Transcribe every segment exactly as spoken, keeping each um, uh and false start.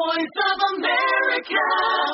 voice of America.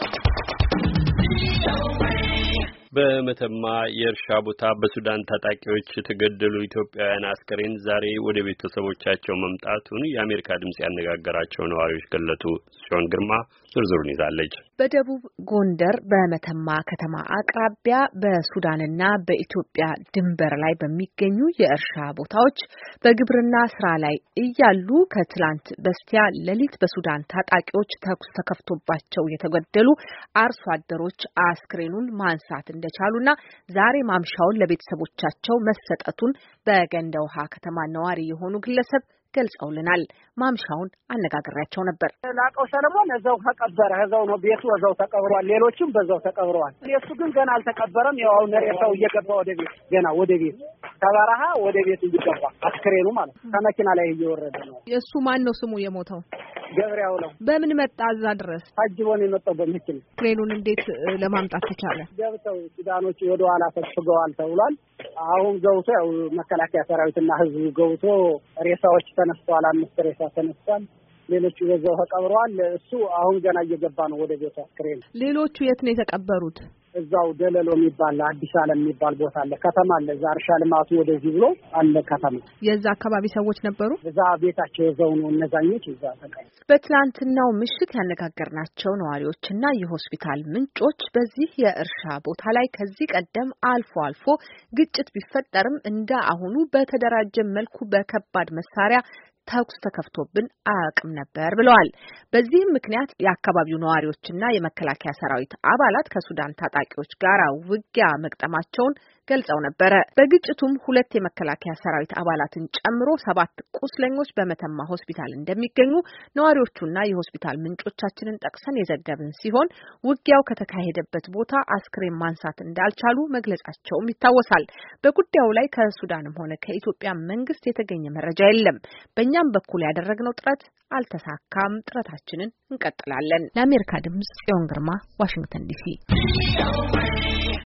በመተማ የእርሻ ቦታ በሱዳን ታጣቂዎች የተገደሉ ኢትዮጵያውያን አስከሬን ዛሬ ወደ ቤተሰቦቻቸው መምጣቱን የአሜሪካ ድምጽ ያነጋገራቸው ነዋሪዎች ገለጡ። ጽዮን ግርማ ዝርዝሩን ይዛለች። በደቡብ ጎንደር በመተማ ከተማ አቅራቢያ በሱዳንና በኢትዮጵያ ድንበር ላይ በሚገኙ የእርሻ ቦታዎች በግብርና ስራ ላይ እያሉ ከትላንት በስቲያ ሌሊት በሱዳን ታጣቂዎች ተኩስ ተከፍቶባቸው የተገደሉ አርሶ አደሮች አስክሬኑን ማንሳት እንደቻሉና ዛሬ ማምሻውን ለቤተሰቦቻቸው መሰጠቱን በገንደ ውሃ ከተማ ነዋሪ የሆኑ ግለሰብ ገልጸውልናል። ማምሻውን አነጋግሬያቸው ነበር። ላቀው ሰለሞን እዛው ተቀበረ። እዛው ነው ቤቱ እዛው ተቀብሯል። ሌሎችም በዛው ተቀብረዋል። እሱ ግን ገና አልተቀበረም። ያው አሁን ሬሳው እየገባ ወደ ቤት ገና ወደ ቤት ተበረሃ ወደ ቤት እየገባ አስክሬኑ ማለት ከመኪና ላይ እየወረደ ነው። የሱ ማን ነው ስሙ የሞተው? ገብሬው ነው። በምን መጣ እዛ ድረስ? ታጅቦን የመጣው በመኪና። አስክሬኑን እንዴት ለማምጣት ተቻለ? ገብተው ሱዳኖች ወደ ኋላ ተሽገዋል ተብሏል። አሁን ገብቶ ያው መከላከያ ሰራዊትና ህዝቡ ገብቶ ሬሳዎች ተነስተዋል። አምስት ሬሳ ተነስተዋል። ሌሎቹ በዛው ተቀብረዋል። እሱ አሁን ገና እየገባ ነው ወደ ቤቱ አስክሬን። ሌሎቹ የት ነው የተቀበሩት? እዛው ደለሎ የሚባል አዲስ ዓለም የሚባል ቦታ አለ፣ ከተማ አለ። እዛ እርሻ ልማቱ ወደዚህ ብሎ አለ ከተማ። የዛ አካባቢ ሰዎች ነበሩ። እዛ ቤታቸው እዛው ነው እነዛኞች እዛ ተቀበሉ። በትላንትናው ምሽት ያነጋገርናቸው ነዋሪዎችና የሆስፒታል ምንጮች በዚህ የእርሻ ቦታ ላይ ከዚህ ቀደም አልፎ አልፎ ግጭት ቢፈጠርም እንደ አሁኑ በተደራጀ መልኩ በከባድ መሳሪያ ተኩስ ተከፍቶብን አያውቅም ነበር ብለዋል። በዚህም ምክንያት የአካባቢው ነዋሪዎችና የመከላከያ ሰራዊት አባላት ከሱዳን ታጣቂዎች ጋር ውጊያ መግጠማቸውን ገልጸው ነበረ። በግጭቱም ሁለት የመከላከያ ሰራዊት አባላትን ጨምሮ ሰባት ቁስለኞች በመተማ ሆስፒታል እንደሚገኙ ነዋሪዎቹና የሆስፒታል ምንጮቻችንን ጠቅሰን የዘገብን ሲሆን ውጊያው ከተካሄደበት ቦታ አስክሬን ማንሳት እንዳልቻሉ መግለጻቸውም ይታወሳል። በጉዳዩ ላይ ከሱዳንም ሆነ ከኢትዮጵያ መንግስት የተገኘ መረጃ የለም። በእኛም በኩል ያደረግነው ጥረት አልተሳካም። ጥረታችንን እንቀጥላለን። ለአሜሪካ ድምጽ ጽዮን ግርማ፣ ዋሽንግተን ዲሲ።